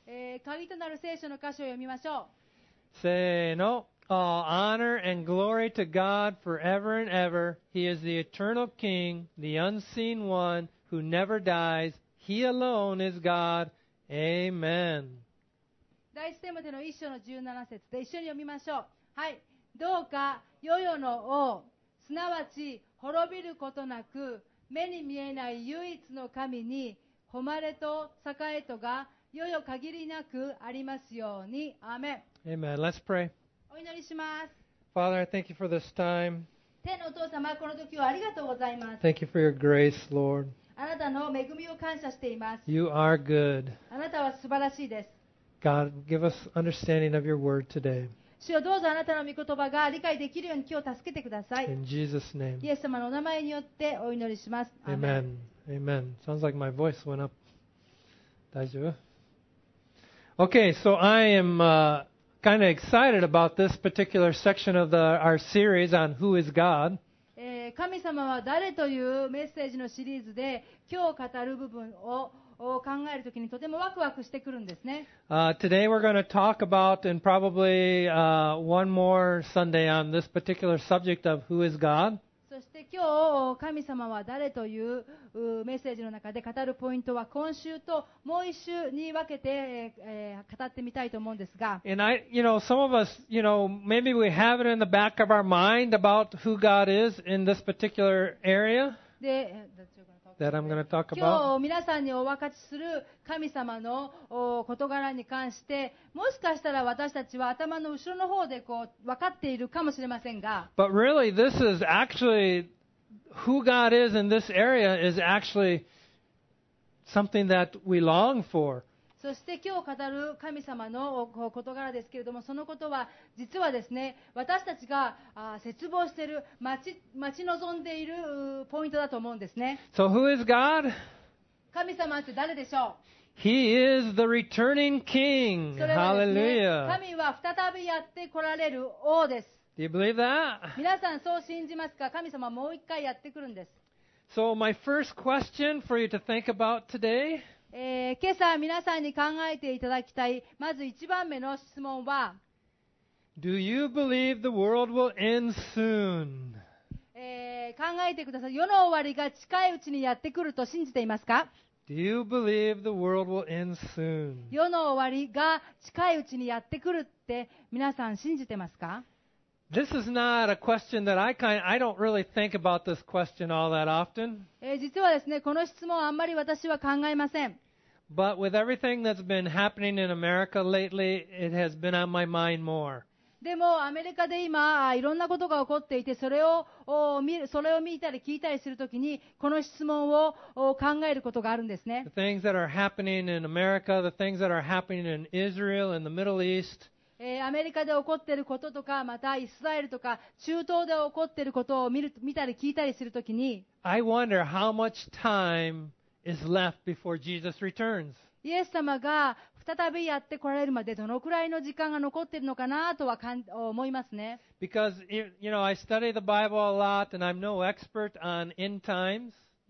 鍵となる聖書の箇所を読みましょう。 せーの。All honor and glory to God forever and ever. He is the eternal King, the unseen one who never dies. He alone is God. Amen. 第一テモテの1章の17節で一緒に読みましょう。はい。どうか世々の王、すなわち滅びることなく、目に見えない唯一の神に、誉れと栄えとが世々限りなくありますように。アーメン。 Amen. Let's pray. お祈りします。 Father, I thank you for this time. 天のお父様、この時をありがとうございます。 Thank you for your grace, Lord. あなたの恵みを感謝しています。 You are good. あなたは素晴らしいです。 God, give us understanding of your word today. 主よ、どうぞあなたの御言葉が理解できるように今日助けてください。 In Jesus' name. イエス様のお名前によってお祈りします。アーメン。 Amen. Amen. Sounds like my voice went up. 大丈夫? Okay, so I am kind of excited about this particular section of our series on who is God. 神様は誰というメッセージのシリーズで今日語る部分を考えるときにとてもワクワクしてくるんですね。 Today we're going to talk about, and probably one more Sunday on this particular subject of who is God. そして今日神様は誰というメッセージの中で語るポイントは今週ともう一週に分けて語ってみたいと思うんですが、 And some of us, maybe we have it in the back of our mind about who God is in this particular area で that I'm going to talk about. 今日皆さんにお分かちする神様の事柄に関してもしかしたら私たちは頭の後ろの方で分かっているかもしれませんが、 But really, this is actually who God is in this area is actually something that we long for. そして今日語る神様の事柄ですけれども、そのことは実はですね、私たちが切望している待ち望んでいるポイントだと思うんですね。 So who is God? 神様って誰でしょ He is the returning う？ King. それはですね、 Hallelujah. 神は再びやって来られる王です。 Do you believe that? 皆さんそう信じますか？神様はもう一回やってくるんです。 So my first question for you to think about today, 今朝皆さんに考えていただきたいまず1番目の質問は、 do you believe the world will end soon? 考えてください。世の終わりが近いうちにやってくると信じていますか？ Do you believe the world will end soon? 世の終わりが近いうちにやってくるって皆さん信じてますか？ This is not a question that I don't really think about this question all that often. 実はですね、この質問はあんまり私は考えません。 But with everything that's been happening in America lately, it has been on my mind more. でもアメリカで今いろんなことが起こっていて、それを見たり聞いたりするときにこの質問を考えることがあるんですね。 The things that are happening in America, the things that are happening in Israel, in the Middle East, アメリカで起こっていることとか、またイスラエルとか中東で起こっていることを見たり聞いたりするときに、 I wonder how much time is left before Jesus returns. イエス様が再びやって来られるまでどのくらいの時間が残っているのかなとは思いますね。 Because, I study the Bible a lot, and I'm no expert on end times.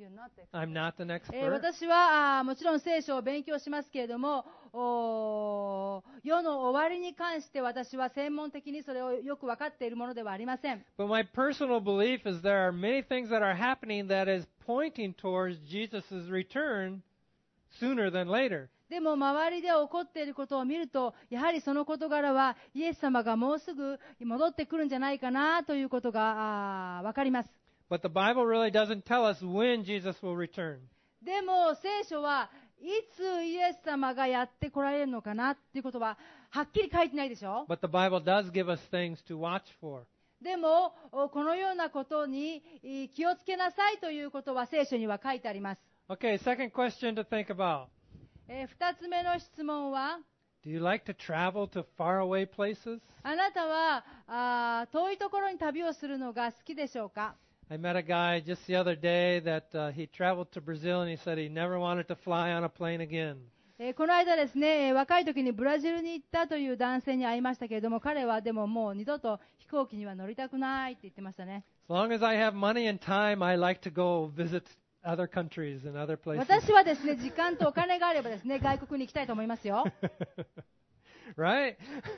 I'm not an expert. 私はもちろん聖書を勉強しますけれども、世の終わりに関して私は専門的にそれをよく分かっているものではありません。 But my personal belief is there are many things that are happening that is pointing towards Jesus' return sooner than later. でも周りで起こっていることを見ると、やはりその事柄はイエス様がもうすぐ戻ってくるんじゃないかなということが分かります。 But the Bible really doesn't tell us when Jesus will return. でも聖書はいつイエス様がやって来られるのかなっていうことははっきり書いてないでしょ。 But the Bible does give us things to watch for. でもこのようなことに気をつけなさいということは聖書には書いてあります。 Okay, second question to think about. 2つ目の質問は、 Do you like to travel to faraway places? あなたは遠いところに旅をするのが好きでしょうか？ I met a guy just the other day that he traveled to Brazil and he said he never wanted to fly on a plane again. この間ですね、若い時にブラジルに行ったという男性に会いましたけれども、彼はでももう二度と飛行機には乗りたくないって言ってましたね。 As long as I have money and time, I like to go visit other countries and other places. 私はですね、時間とお金があればですね、外国に行きたいと思いますよ。 Right?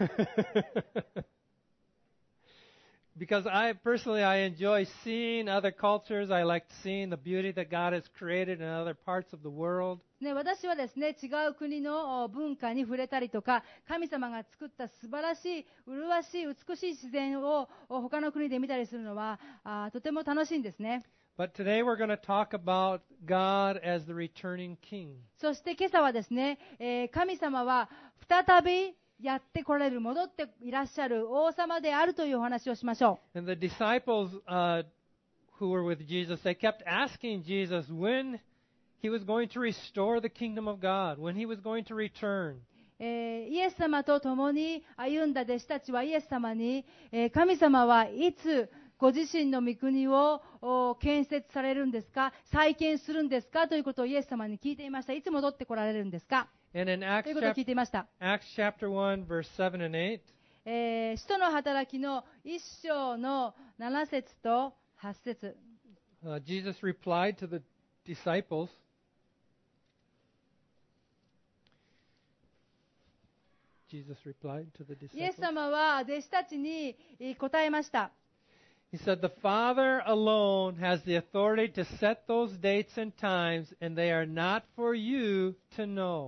Because I enjoy seeing other cultures. I like seeing the beauty that God has created in other parts of the world. ね、私はですね、違う国の文化に触れたりとか、神様が作った素晴らしい、麗しい、美しい自然を他の国で見たりするのはとても楽しいんですね。 But today we're going to talk about God as the returning king. そして今朝はですね、神様は再びやってこられる、戻っていらっしゃる王様であるというお話をしましょう。 And the disciples who were with Jesus, they kept asking Jesus when he was going to restore the kingdom of God, when he was going to return. イエス様と共に歩んだ弟子たちはイエス様に、神様はいつご自身の御国を建設されるんですか、再建するんですかということをイエス様に聞いていました。いつ戻ってこられるんですか And in ということを聞いていました。 Acts chapter 1, verse 7 and 8, 使徒の働きの1章の7節と8節、 Jesus replied to the disciples, Jesus replied to the イエス disciples. 様は弟子たちに答えました。 He said, The Father alone has the authority to set those dates and times, and they are not for you to know.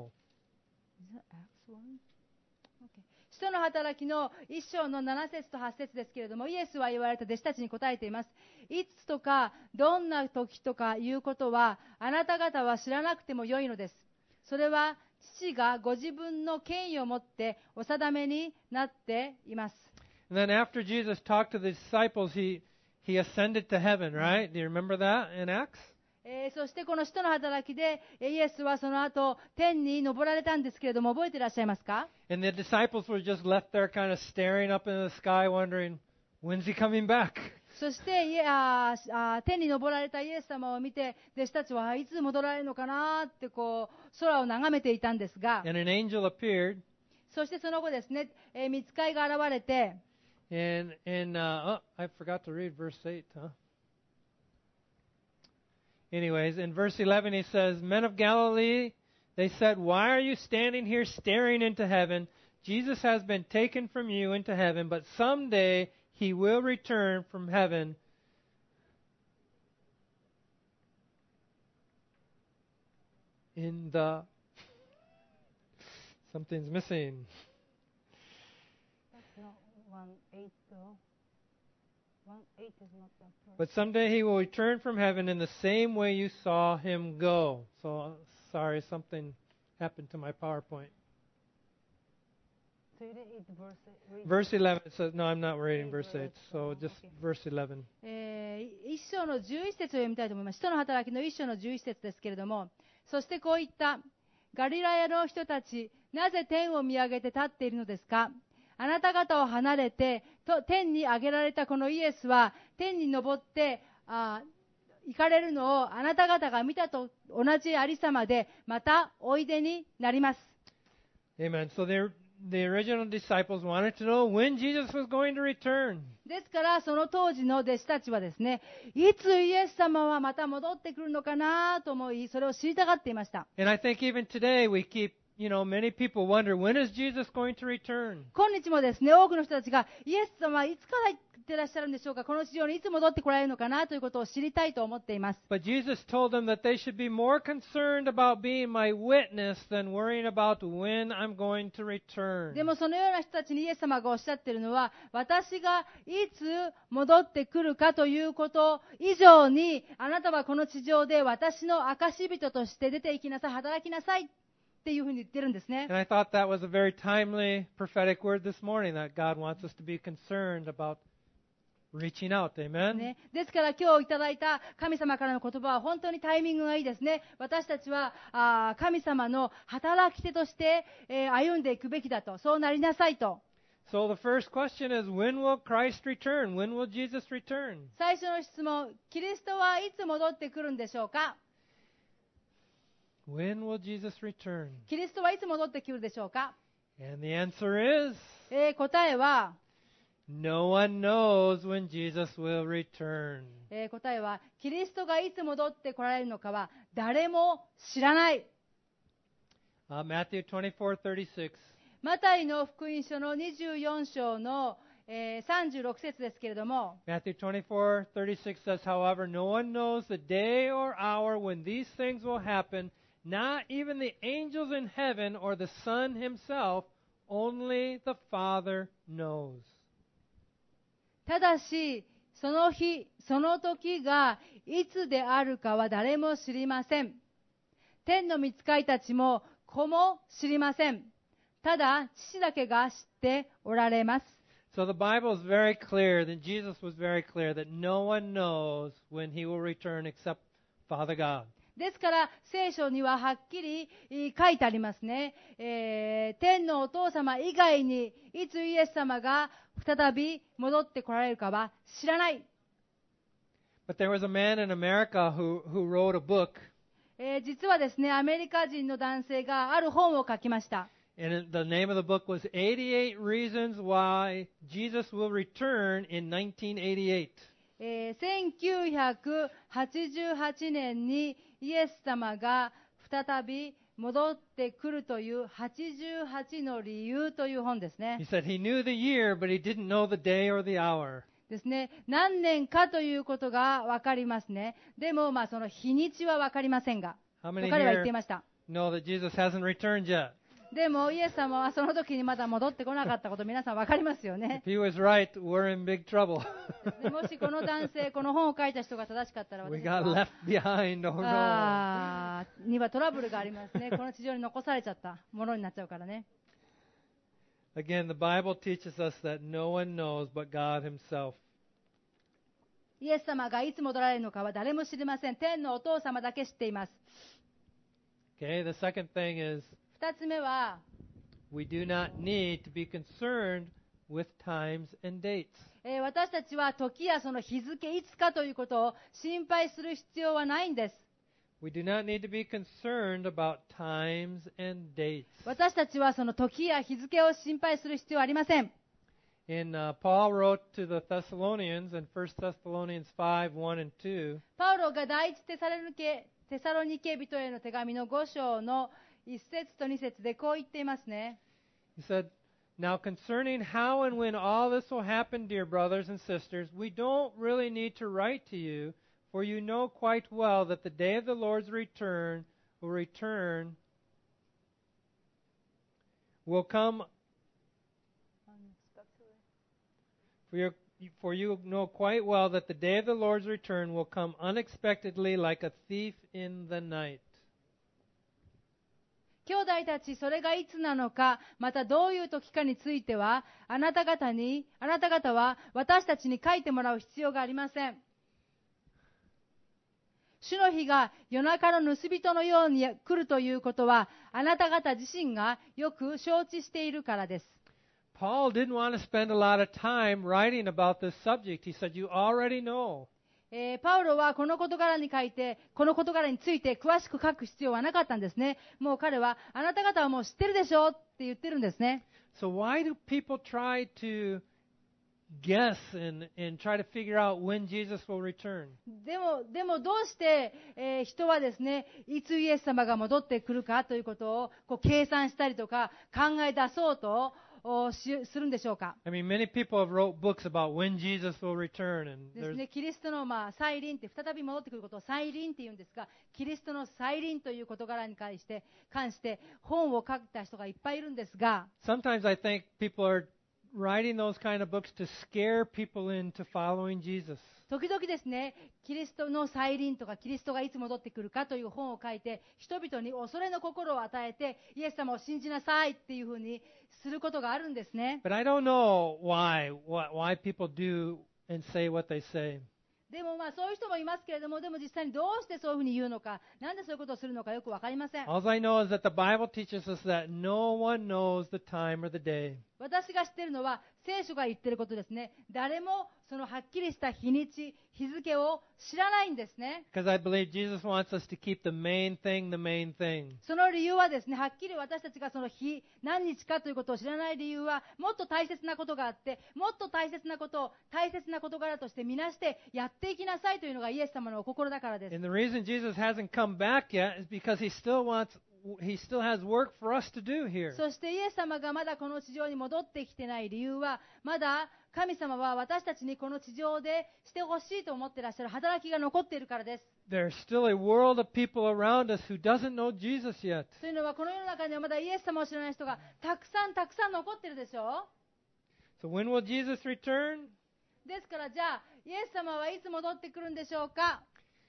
使徒の働きの1章の7節と8節ですけれども、イエスは言われた弟子たちに答えています。いつとかどんな時とかいうことはあなた方は知らなくてもよいのです。それは父がご自分の権威を持ってお定めになっています。 And then after Jesus talked to the disciples, he ascended to heaven, right? Do you remember that in Acts? そしてこの使徒の働きでイエスはその後天に昇られたんですけれども、覚えていらっしゃいますか？ And the disciples were just left there kind of staring up into the sky wondering, when's he coming back? そして天に昇られたイエス様を見て弟子たちはいつ戻られるのかなってこう空を眺めていたんですが、 And an angel appeared, そしてその後ですね、御使いが現れて、 and I forgot to read verse 8, huh? Anyways, in verse 11 he says, Men of Galilee, they said, why are you standing here staring into heaven? Jesus has been taken from you into heaven, but someday he will return from heaven in the... Something's missing. But someday he will return from heaven in the same way you saw him go. So, sorry, something happened to my PowerPoint. So you didn't eat the verse. Verse 11 says, no, I'm not reading verse 8, so just verse 11. 一章の11節を読みたいと思います。使徒の働きの一章の11節ですけれども、そしてこう言った。ガリラヤの人たち、なぜ天を見上げて立っているのですか？あなた方を離れて天に上げられたこのイエスは天に昇って行かれるのをあなた方が見たと同じありさまでまたおいでになります。 Amen. So the original disciples wanted to know when Jesus was going to return. ですからその当時の弟子たちはですね、いつイエス様はまた戻ってくるのかなと思い、それを知りたがっていました。 And I think even today we keep, many people wonder, when is Jesus going to return? 今日もですね、多くの人たちがイエス様はいつから言ってらっしゃるんでしょうか、この地上にいつ戻ってこられるのかなということを知りたいと思っています。 But Jesus told them that they should be more concerned about being my witness than worrying about when I'm going to return. でもそのような人たちにイエス様がおっしゃっているのは、私がいつ戻ってくるかということ以上に、あなたはこの地上で私の証人として出て行きなさい、働きなさいっていうふうに言ってるんですね。 And I thought that was a very timely prophetic word this morning, that God wants us to be concerned about reaching out. Amen? ね、ですから今日いただいた神様からの言葉は本当にタイミングがいいですね。私たちは神様の働き手として、歩んでいくべきだと、そうなりなさいと。 So the first question is, when will Christ return? When will Jesus return? 最初の質問、キリストはいつ戻ってくるんでしょうか？ When will Jesus return? キリストはいつ戻ってくるでしょうか？ And the answer is, 答えは No one knows when Jesus will return. 答えは、キリストがいつ戻って来られるのかは誰も知らない。 Matthew 24:36. マタイの福音書の24章の、36節ですけれども、 Matthew 24:36 says, However, no one knows the day or hour when these things will happen, not even the angels in heaven or the Son himself, only the Father knows. ただし、その日、その時がいつであるかは誰も知りません。天の御使いたちも子も知りません。ただ、父だけが知っておられます。 So the Bible is very clear that Jesus was very clear that no one knows when he will return except Father God. ですから、聖書にははっきり書いてありますね。天のお父様以外にいつイエス様が再び戻ってこられるかは知らない。 But there was a man in America who wrote a book, 実はですね、アメリカ人の男性がある本を書きました。 and the name of the book was 88 Reasons Why Jesus Will Return in 1988. 1988年にイエス様が再び戻ってくるという88の理由という本ですね。 He said he knew the year, but he didn't know the day or the hour. ですね。何年かということが分かりますね。でも、その日にちは分かりませんが、 How many 彼は言っ here ていました。 know that Jesus hasn't returned yet? でも、イエス様はその時にまだ戻ってこなかったこと、皆さん分かりますよね。 If he was right, we're in big trouble. でもしこの男性、この本を書いた人が正しかったら、 We 私た got ちは left behind. Oh no. にはトラブルがありますね。この地上に残されちゃったものになっちゃうからね。 Again, the Bible teaches us that no one knows but God himself. イエス様がいつ戻られるのかは誰も知りません。天のお父様だけ知っています。 Okay, the second thing is 二つ目は、 we do not need to be concerned with times and dates. 私たちは時やその日付いつかということを心配する必要はないんです。 We do not need to be concerned about times and dates. 私たちはその時や日付を心配する必要はありません。 Paul wrote to the Thessalonians in 1 Thessalonians 5:1 and 2. パウロが第一テサロニケ人への手紙の5章の1節と2節でこう言っていますね。 He said, Now concerning how and when all this will happen, dear brothers and sisters, we don't really need to write to you, for you know quite well that the day of the Lord's return will come. For you know quite well that the day of the Lord's return will come unexpectedly like a thief in the night. 兄弟たち、それがいつなのか、またどういう時かについては、あなた方は私たちに書いてもらう必要がありません。主の日が夜中の盗人のように来るということは、あなた方自身がよく承知しているからです。 Paul didn't want to spend a lot of time writing about this subject. He said, You already know. パウロはこの事柄について詳しく書く必要はなかったんですね。もう彼は、あなた方はもう知ってるでしょって言ってるんですね。 So why do people try to guess and try to figure out when Jesus will return? でもどうして、人はですね、いつイエス様が戻ってくるかということを計算したりとか考え出そうとするんでしょうか。 I mean, many people have wrote books about when Jesus will return, and ですね、キリストの再臨って再び戻ってくることを再臨って言うんですが、キリストの再臨という事柄に関して本を書いた人がいっぱいいるんですが、 sometimes I think people are writing those kind of books to scare people into following Jesus. 時々ですね、キリストの再臨とかキリストがいつ戻ってくるかという本を書いて、人々に恐れの心を与えて、イエス様を信じなさいっていうふうにすることがあるんですね。 But I don't know why people do and say what they say. でもそういう人もいますけれども、でも実際にどうしてそういうふうに言うのか、なんでそういうことをするのかよくわかりません。 All I know is that the Bible teaches us that no one knows the time or the day. 私が知っているのは聖書が言っていることですね。誰もそのはっきりした日にち、日付を知らないんですね。 Because I believe Jesus wants us to keep the main thing the main thing. その理由はですね、はっきり私たちがその日、何日かということを知らない理由は、もっと大切なことがあって、もっと大切なことを大切な事柄としてみなしてやっていきなさいというのがイエス様のお心だからです。 And the reason Jesus hasn't come back yet is because he still has work for us to do here. そしてイエス様がまだこの地上に戻ってきてない理由は、まだ神様は私たちにこの地上でしてほしいと思っていらっしゃる働きが残っているからです。 There's still a world of people around us who doesn't know Jesus yet. というのは、この世の中にはまだイエス様を知らない人がたくさん残っているでしょう。 So when will Jesus return? ですから、じゃあイエス様はいつ戻ってくるんでしょうか。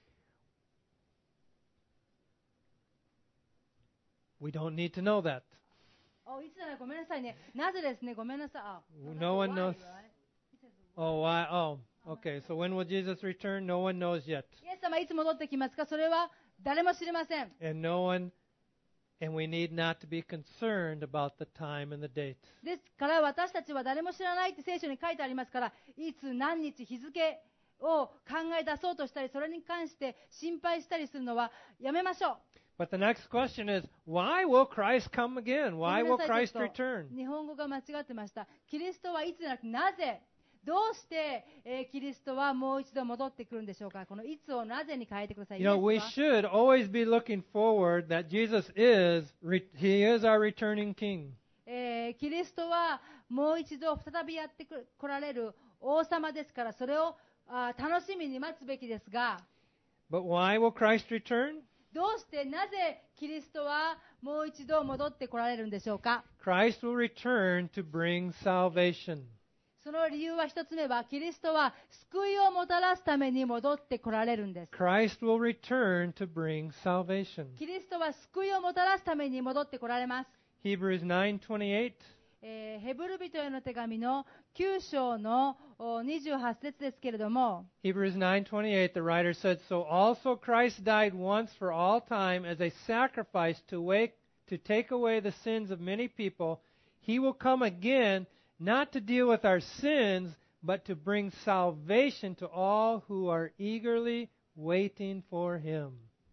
We don't need to know that. いつじゃない、ごめんなさいね。なぜですね、ごめんなさい。 No one knows. Oh, why? Oh, okay. So when will Jesus return? No one knows yet. イエス様いつ戻ってきますか。それは誰も知りません。 And we need not to be concerned about the time and the date. ですから私たちは誰も知らないって聖書に書いてありますから、いつ何日日付を考え出そうとしたり、それに関して心配したりするのはやめましょう。 But the next question is, why will Christ come again? ご Why めん will なさい、ち Christ ょっと return? 日本語が間違ってました。キリストはいつじゃなくてなぜ、どうして、キリストはもう一度戻ってくるんでしょうか。このいつをなぜに変えてください。 You know, we イエスは should always be looking forward that Jesus He is our returning King. キリストはもう一度再びやって来られる王様ですから、それを楽しみに待つべきですが、 But why will Christ return? どうしてなぜキリストはもう一度戻って来られるんでしょうか。 Christ will return to bring salvation. その理由は一つ目は、キリストは救いをもたらすために戻って来られるんです。 Christ will return to bring salvation. キリストは救いをもたらすために戻って来られます。 Hebrews 9:28. ヘブル人への手紙の9章の28節ですけれども、 Hebrews 9:28, the writer said, "So also Christ died once for all time as a sacrifice to take away the sins of many people. He will come again, not to deal with our sins, but to bring salvation to all who are eagerly waiting for Him."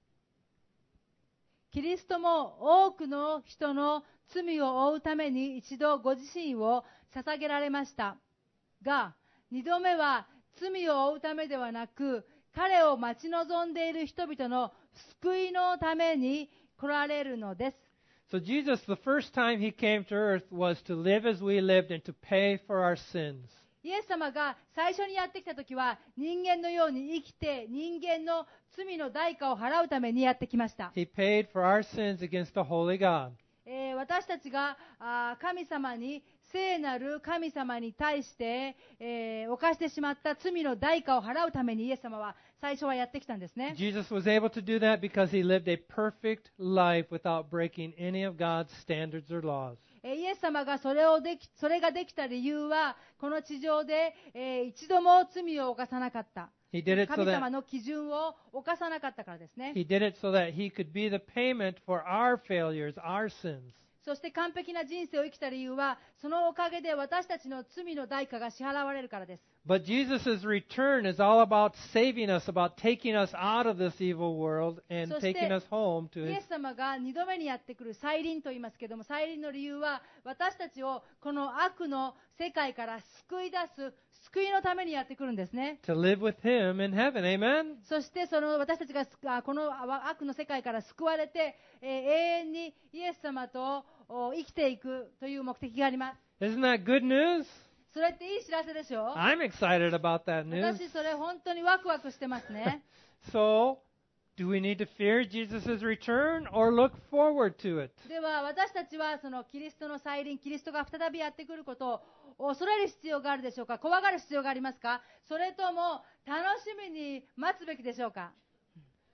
キリストも多くの人の罪を負うために一度ご自身を捧げられましたが、二度目は罪を負うためではなく、彼を待ち望んでいる人々の救いのために来られるのです。 So Jesus, the first time He came to earth was to live as we lived and to pay for our sins. イエス様が最初にやってきたときは、人間のように生きて人間の罪の代価を払うためにやってきました。 He paid for our sins against the holy God. 私たちが神様に、聖なる神様に対して、犯してしまった罪の代価を払うためにイエス様は最初はやってきたんですね。 Jesus was able to do that because He lived a perfect life without breaking any of God's standards or laws. イエス様がそれができた理由は、この地上で、一度も罪を犯さなかった。 He did it so 神様 that の基準を犯さなかったからですね。 He did it so that He could be the payment for our failures, our sins. そして完璧な人生を生きた理由は、そのおかげで私たちの罪の代価が支払われるからです。 But Jesus' return is all about saving us, about taking us out of this evil world and そして taking us home to イ His. エス様が二度目にやってくる再臨と言いますけども、再臨の理由は私たちをこの悪の世界から救い出す救いのためにやってくるんですね。 To live with Him in heaven. Amen? そしてその私たちがこの悪の世界から救われて、永遠にイエス様と生きていくという目的があります。 Isn't that good news? それっていい知らせでしょ。 I'm excited about that news. 私それ本当にワクワクしてますね。 So, do we need to fear Jesus' return or look forward to it? では私たちはそのキリストの再臨、キリストが再びやってくることを恐れる必要があるでしょうか。怖がる必要がありますか。それとも楽しみに待つべきでしょうか。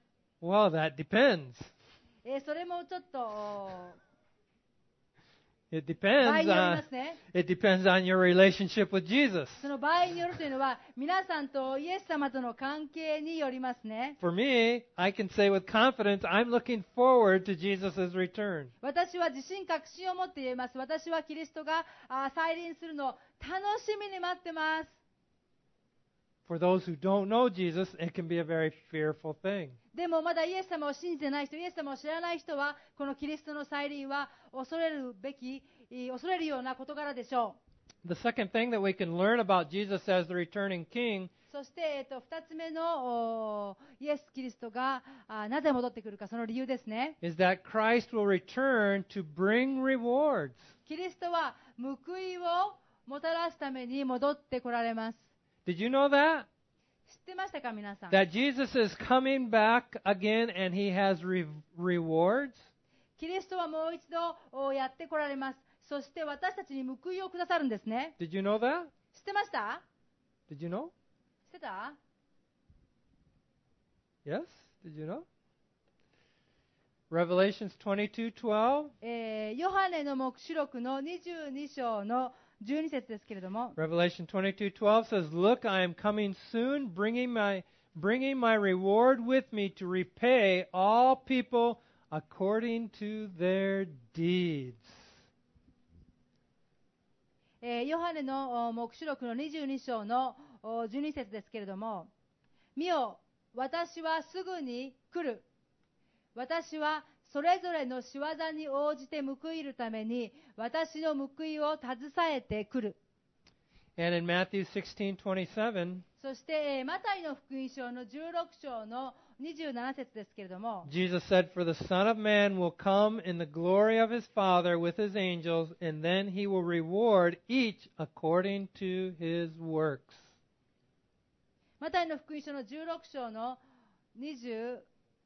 Well, that depends. それもちょっと It 場合 depends によりま on すね。 it depends on your relationship with Jesus. その場合によるというのは、皆さんとイエス様との関係によりますね。 For me, I can say with confidence, I'm looking forward to Jesus' return. 私は自信確信を持って言えます。私はキリストが再臨するのを楽しみに待ってます。 For those who don't know Jesus, it can be a very fearful thing. でもまだイエス様を信じてない人、イエス様を知らない人は、このキリストの再臨は恐れるような事柄でしょ The second thing that we can learn about Jesus as the returning king う。そして、2つ目のイエス・キリストがなぜ戻ってくるか、その理由ですね。 is that Christ will return to bring rewards. キリストは報いをもたらすために戻ってこられます。 Did you know that? 知ってましたか、皆さん。 That Jesus is coming back again and he has rewards? キリストはもう一度やってこられます。そして私たちに報いをくださるんですね。 Did you know that? 知ってました？ Did you know? 知ってた？ Yes? Did you know? Revelations 22:12. ヨハネの黙示録の22章の12節ですけれども、 Revelation 22:12 says, "Look, I am coming soon, bringing my reward with me to repay all people according to their deeds." ヨハネの黙示録の22章の12節ですけれども、見よ、私はすぐに来る。私はそれぞれの仕業に応じて報いるために、私の報いを携えてくる。 And in Matthew 16:27, そして、マタイの福音書の16章の27節ですけれども、 Jesus said, "For the Son of Man will come in the glory of his Father with his angels, and then he will reward each according to his works." マタイの福音書の16章の27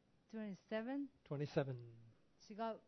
27. 違う。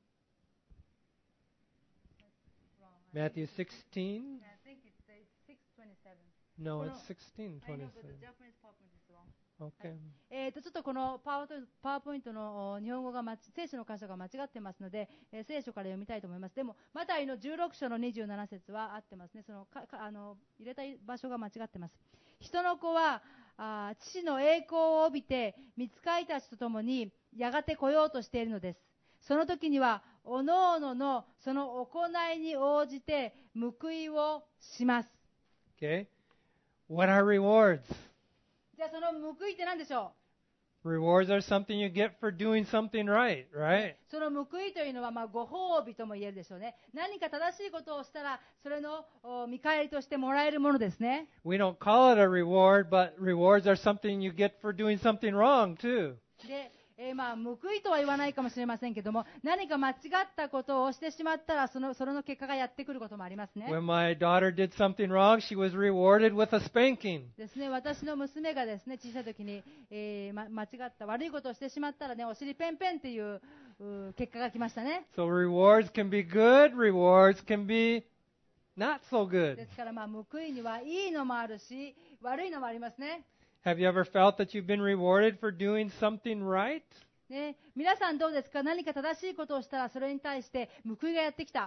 Matthew 16? I think it's 6:27. No, Well, it's 16:27. I know, but the Japanese PowerPoint is wrong. Okay. ちょっとこのパワーポイントの日本語が聖書の箇所が間違ってますので、聖書から読みたいと思います。でも、マタイの16章の27節は合ってますね。その入れたい場所が間違ってます。人の子は父の栄光を帯びて、御使いたちと共にやがて来ようとしているのです。その時には、おのおののその行いに応じて報いをします。 Okay. What are rewards? じゃあその報いって何でしょう？ Rewards are something you get for doing something right, right? その報いというのはご褒美とも言えるでしょうね。何か正しいことをしたら、それの見返りとしてもらえるものですね。 We don't call it a reward, but rewards are something you get for doing something wrong too. で、報いとは言わないかもしれませんけども、何か間違ったことをしてしまったら、その結果がやってくることもありますね。 When my daughter did something wrong, she was rewarded with a spanking. ですね、私の娘がですね、小さい時に、間違った悪いことをしてしまったらね、お尻ペンペンっていう結果が来ましたね。 So rewards can be good, rewards can be not so で good. すから報いにはいいのもあるし、悪いのもありますね。 Have you ever felt that you've been rewarded for doing something right? ね、皆さんどうですか？何か正しいことをしたらそれに対して報いがやってきた。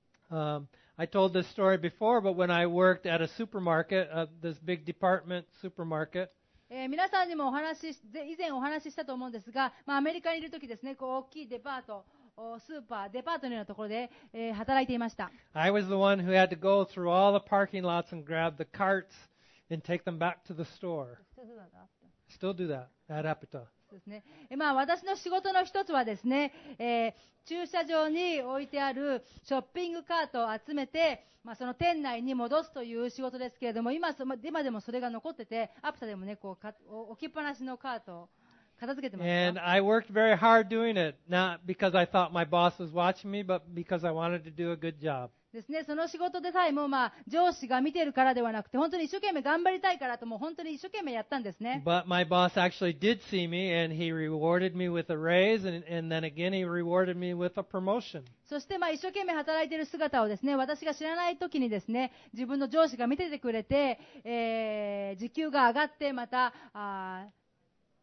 I told this story before, but when I worked at a supermarket, this big department supermarket, 皆さんにも以前お話ししたと思うんですが、アメリカにいるときですね、大きいデパート、スーパー、デパートのようなところで、働いていました。 I was the one who had to go through all the parking lots and grab the carts and take them back to the store. Still do that at Apita. ですね。私の仕事の一つはですね、駐車場に置いてあるショッピングカートを集めて、その店内に戻すという仕事ですけれども、今でもそれが残ってて、アプタでもね、置きっぱなしのカートを片付けてますよ。 And I worked very hard doing it, not because I thought my boss was watching me, but because I wanted to do a good job. ですね、その仕事でさえも、上司が見てるからではなくて、本当に一生懸命頑張りたいからと、もう本当に一生懸命やったんですね。 But my boss actually did see me, and he rewarded me with a raise, and then again he rewarded me with a promotion. そして一生懸命働いている姿をですね、私が知らない時にですね、自分の上司が見ててくれて、時給が上がって、また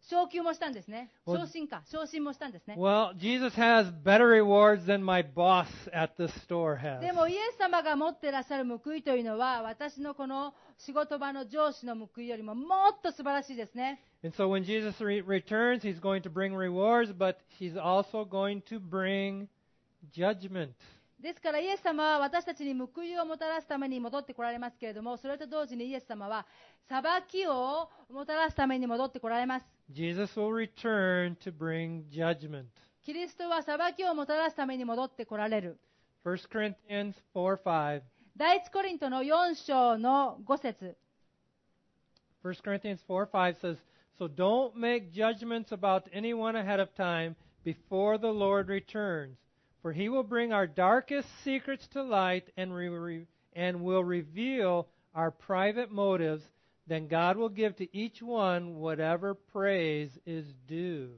昇給もしたんですね。 Well- 昇進もしたんですね。 Well, Jesus has better rewards than my boss at the store has. でもイエス様が持っていらっしゃる報いというのは、私のこの仕事場の上司の報いよりももっと素晴らしいですね。 And so when Jesus returns, he's going to bring rewards, but he's also going to bring judgment. ですからイエス様は私たちに報いをもたらすために戻ってこられますけれども、それと同時にイエス様は裁きをもたらすために戻ってこられます。 Jesus will return to bring judgment. キリストは裁きをもたらすために戻ってこられる。 1 Corinthians 4:5. 第一コリントの4章の5節。 1 Corinthians 4:5 says, "So don't make judgments about anyone ahead of time before the Lord returns, for he will bring our darkest secrets to light and will reveal our private motives. Then God will give to each one whatever praise is due."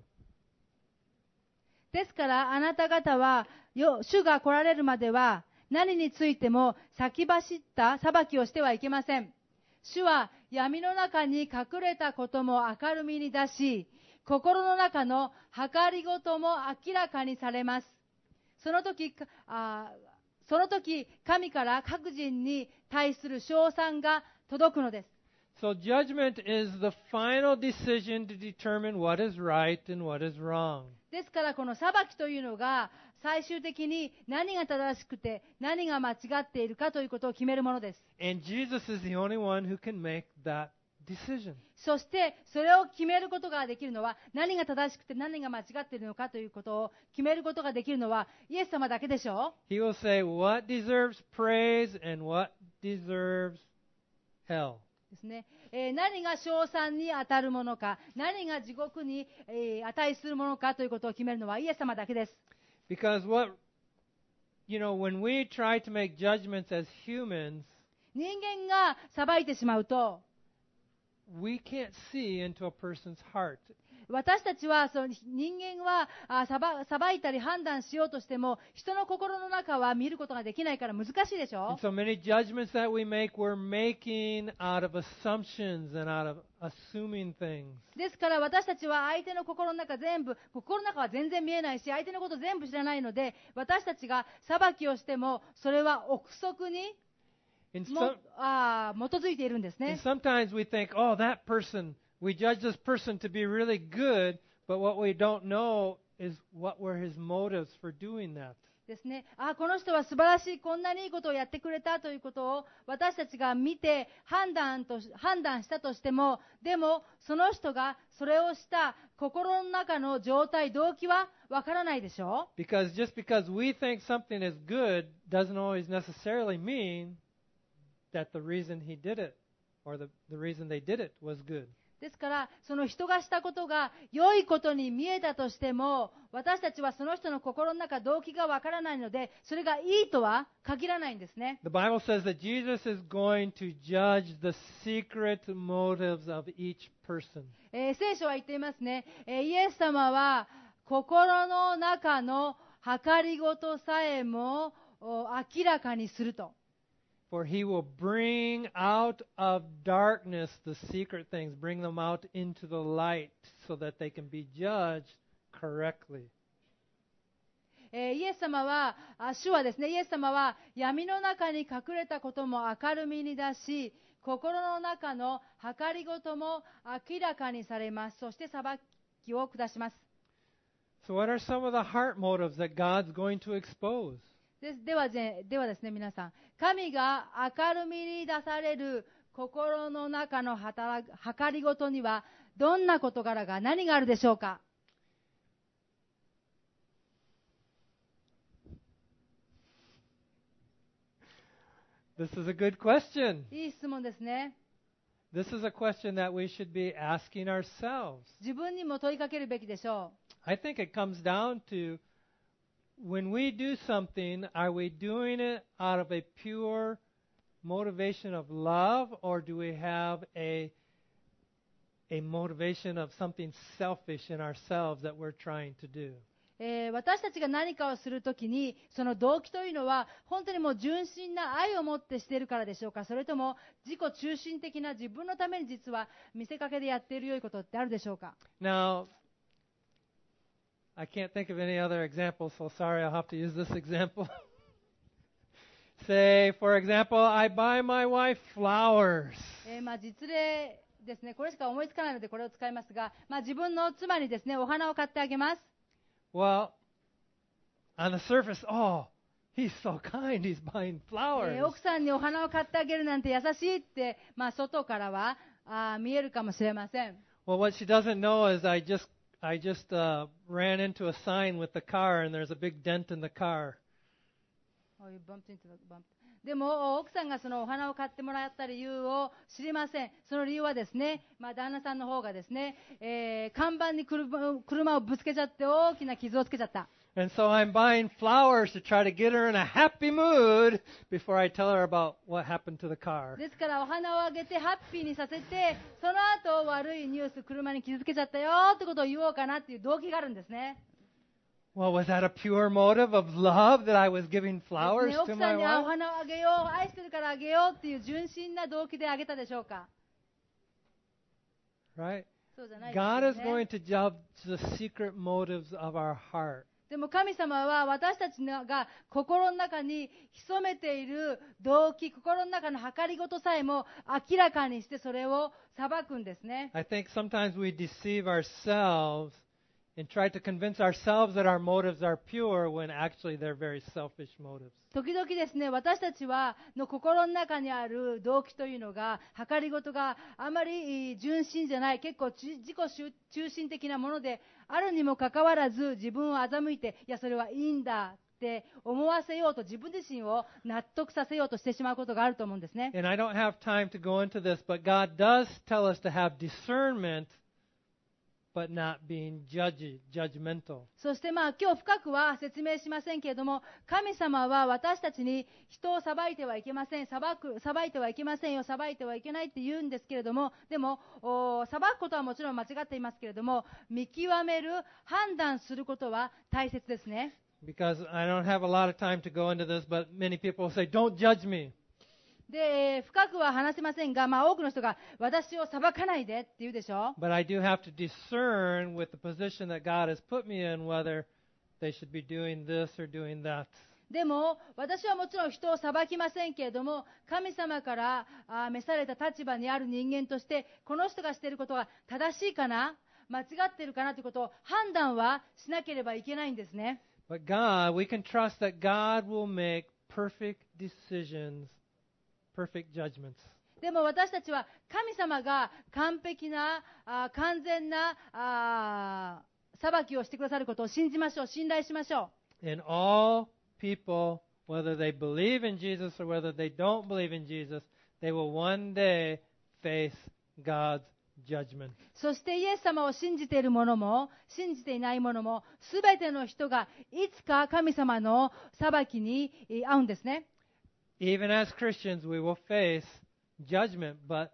ですからあなた方は主が来られるまでは何についても先走った裁きをしてはいけません。主は闇の中に隠れたことも明るみに出し、心の中の計りごとも明らかにされます。その時神から各人に対する称賛が届くのです。 So judgment is the final decision to determine what is right and what is wrong. ですからこの裁きというのが最終的に何が正しくて何が間違っているかということを決めるものです。 And Jesus is the only one who can make that decision. そしてそれを決めることができるのは、何が正しくて何が間違っているのかということを決めることができるのはイエス様だけでしょう。 He will say what deserves praise and what deserves hell. ですね。何が称賛に当たるものか、何が地獄に値するものかということを決めるのはイエス様だけです。 Because when we try to make judgments as humans, 人間が裁いてしまうと、 we can't see into a person's heart. 私たちはその人間は裁いたり判断しようとしても人の心の中は見ることができないから難しいでしょ。 And so many judgments that we make, we're making out of assumptions and out of assuming things. ですから私たちは相手の心の中は全然見えないし、相手のこと全部知らないので、私たちが裁きをしてもそれは憶測に And 基づいているんですね。 sometimes we think, oh, that person, we judge this person to be really good, but what we don't know is what were his motives for doing that. ですね。この人は素晴らしい、こんなにいいことをやってくれたということを私たちが見て判断したとしても、でもその人がそれをした心の中の状態、動機はわからないでしょう。 Just because we think something is good doesn't always necessarily mean that the reason he did it or the reason they did it was good. ですからその人がしたことが良いことに見えたとしても、私たちはその人の心の中、動機がわからないので、それがいいとは限らないんですね。 The Bible says that Jesus is going to judge the secret motives of each person. 聖書は言っていますね。イエス様は心の中の計りごとさえも明らかにすると。 For he will bring out of darkness the secret things, bring them out into the light so that they can be judged correctly. イエス様は、主はですね、イエス様は闇の中に隠れたことも明るみに出し、心の中の計りごとも明らかにされます。そして裁きを下します。 So what are some of the heart motives that God's going to expose? ではですね、皆さん、神が明るみに出される心の中の計りごとにはどんな事柄が、何があるでしょうか。 This is a good question. いい質問ですね。 This is a question that we should be asking ourselves. 自分にも問いかけるべきでしょ I think it comes down to when we do something, are we doing it out of a pure motivation of love, or do we have a motivation of something selfish in ourselves that we're trying to do? 私たちが何かをするときに、その動機というのは、本当にもう純真な愛を持ってしているからでしょうか、それとも自己中心的な自分のために実は見せかけでやっている良いことってあるでしょうか。 Now, I can't think of any other example, so sorry, I'll have to use this example. Say, for example, I buy my wife flowers. 実例ですね、これしか思いつかないのでこれを使いますが、自分の妻にですね、お花を買ってあげます。 Well, on the surface, oh, he's so kind, he's buying flowers. 奥さんにお花を買ってあげるなんて優しいって、外からは見えるかもしれません。 Well, what she doesn't know is I just ran into a sign with the car, and there's a big dent in the car. でも奥さんがそのお花を買ってもらった理由を知りません。その理由はですね、旦那さんの方がですね、看板に車をぶつけちゃって大きな傷をつけちゃった。 And so I'm buying flowers to try to get her in a happy mood before I tell her about what happened to the car. ですからお花をあげてハッピーにさせて、その後悪いニュース、車に傷つけちゃったよってことを言おうかなっていう動機があるんですね。 Well, was that a pure motive of love that I was giving flowers 奥 to さ my んにお wife? 花をあげよう、愛してるからあげようっていう純真な動機であげたでしょうか。 Right? そうじゃないです God よ is going ね。 to judge the secret motives of our heart. でも神様は私たちが心の中に潜めている動機、心の中の計りごとさえも明らかにしてそれを裁くんですね。 I think sometimes we deceive ourselves and try to convince ourselves that our motives are pure when actually they're very selfish motives. 時々ですね、私たちの心の中にある動機というのが、計りごとがあまり純真じゃない、結構自己中心的なものであるにもかかわらず、自分を欺いて、いや、それはいいんだって思わせようと、自分自身を納得させようとしてしまうことがあると思うんですね。 And I don't have time to go into this, but God does tell us to have discernment, but not being judgmental. そして今日深くは説明しませんけれども、神様は私たちに人を裁いてはいけません、裁いてはいけませんよ、裁いてはいけないって言うんですけれども、でも裁くことはもちろん間違っていますけれども、見極める、判断することは大切ですね。 Because I don't have a lot of time to go into this, but many people will say, "Don't judge me." で、深くは話せませんが、多くの人が私を裁かないでって言うでしょ。 But I do have to discern with the position that God has put me in whether they should be doing this or doing that. でも私はもちろん人を裁きませんけれども、神様から召された立場にある人間として、この人がしていることは正しいかな、間違っているかなということを判断はしなければいけないんですね。 But God, we can trust that God will make perfect decisions, perfect judgments. でも私たちは神様が完璧な完全な裁きをしてくださることを信じましょう、信頼しましょう。 And all people, whether they believe in Jesus or whether they don't believe in Jesus, they will one day face God's judgment. そしてイエス様を信じている者も信じていない者も、すべての人がいつか神様の裁きに遭うんですね。 Even as Christians, we will face judgment, but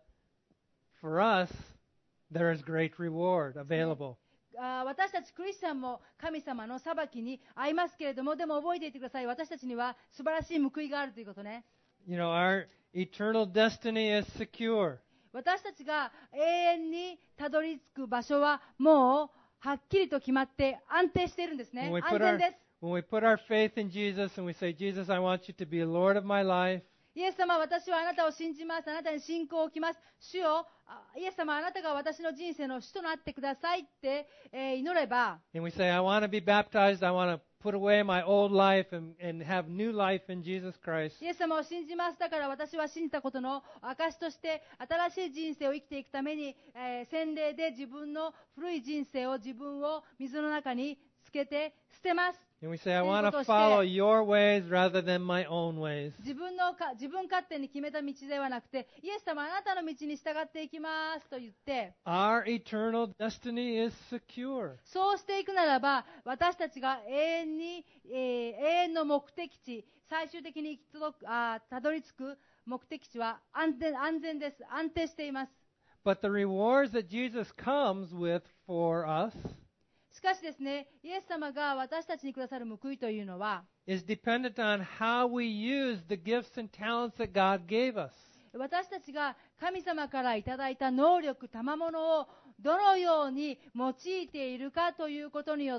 for us, there is great reward available. 私たちクリスチャンも神様の裁きに遭いますけれども、でも覚えていてください。私たちには素晴らしい報いがあるということね。 You know, our eternal destiny is secure. 私たちが永遠にたどり着く場所はもうはっきりと決まって安定しているんですね。 When we 安 put 全 our です。 when we put our faith in Jesus and we say, Jesus, I want you to be Lord of my life, イエス様、私はあなたを信じます。あなたに信仰を置きます。主よ、イエス様、あなたが私の人生の主となってくださいって、祈れば、 and we say, I want to be baptized, I want to put away my old life and have new life in Jesus Christ. イエス様を信じます。だから私は信じたことの証として、新しい人生を生きていくために、洗礼で自分の古い人生を、自分を水の中につけて捨てます。 And we say, I want to follow your ways rather than my own ways. 自分勝手に決めた道ではなくて、イエス様、あなたの道に従っていきますと言って、 Our eternal destiny is secure. そうしていくならば、私たちが永遠の目的地、最終的にたどり着く目的地は安全です。安定しています。 But the rewards that Jesus comes with for us, しかしですね、イエス様が私たちにくださる報いというのは、 is dependent on how we use the gifts and talents that God gave us. 私たちが神様からいただいた能力、賜物をどのように用いているかということによって、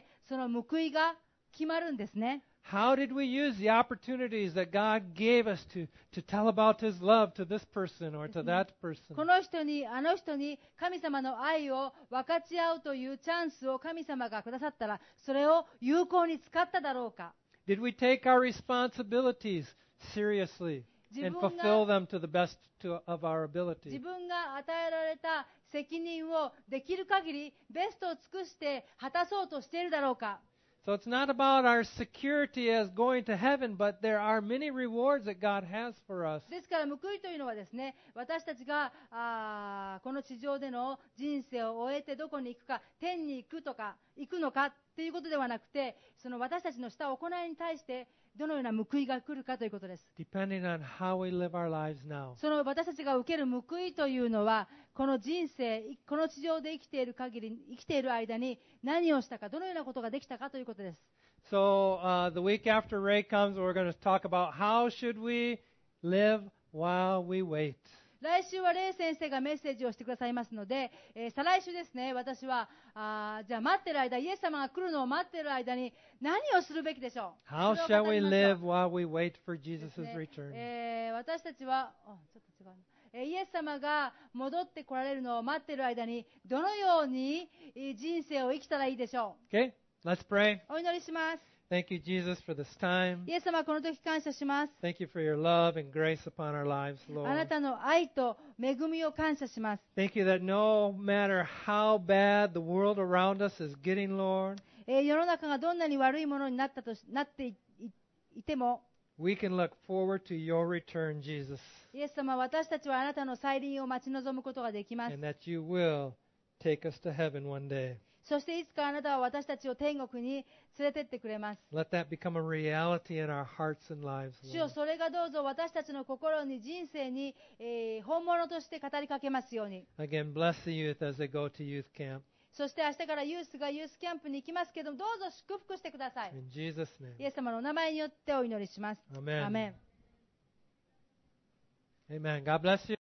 その報いが決まるんですね。 How did we use the opportunities that God gave us to tell about His love to this person or to that こ person? の人に、あの人に神様の愛を分かち合うというチャンスを神様がくださったら、それを有効に使っただろうか。 Did we take our responsibilities seriously and fulfill them to the best of our 自 ability? 分が与えられた責任をできる限りベストを尽くして果たそうとしているだろうか。 So it's not about our security as going to heaven, but there are many rewards that God has for us. ですから報いというのはですね、私たちがこの地上での人生を終えてどこに行くか、天に行くのかっていうことではなくて、その私たちのした行いに対してどのような報いが来るかということです。 Depending on how we live our lives now. その私たちが受ける報いというのは、この人生、この地上で生きている限り、生きている間に何をしたか、どのようなことができたかということです。 So the week after Ray comes, we're going to talk about how should we live while we wait. 来週はレイ先生がメッセージをしてくださいますので、再来週ですね、私はじゃあ待ってる間、イエス様が来るのを待ってる間に何をするべきでしょう。 How それを shall 語り we ましょう live while we wait for で Jesus' すね return? 私たちはちょっと違うな、イエス様が戻ってこられるのを待ってる間にどのように人生を生きたらいいでしょ Okay, let's pray. う。お祈りします。 Thank you, Jesus, for this time. イエス様、この時感謝します。 Thank you for your love and grace upon our lives, あな Lord. たの愛と恵みを感謝します。 Thank you that no matter how bad the world around us is getting, Lord, 世の中がどんなに悪いものになっていても、 we can look forward to your return, Jesus, イエス様、私たちはあなたの再臨を待ち望むことができます。 and that you will take us to heaven one day. そしていつかあなたは私たちを天国に連れてってくれます。 Let that become a reality in our hearts and lives, 主よ、 Lord. それがどうぞ私たちの心に、人生に、本物として語りかけますように。 Again, bless the youth as they go to youth camp. そして明日からユースがユースキャンプに行きますけども、どうぞ祝福してください。 In Jesus' イ name. エス様のお名前によってお祈りします。 Amen. アーメン。 Amen. God bless you.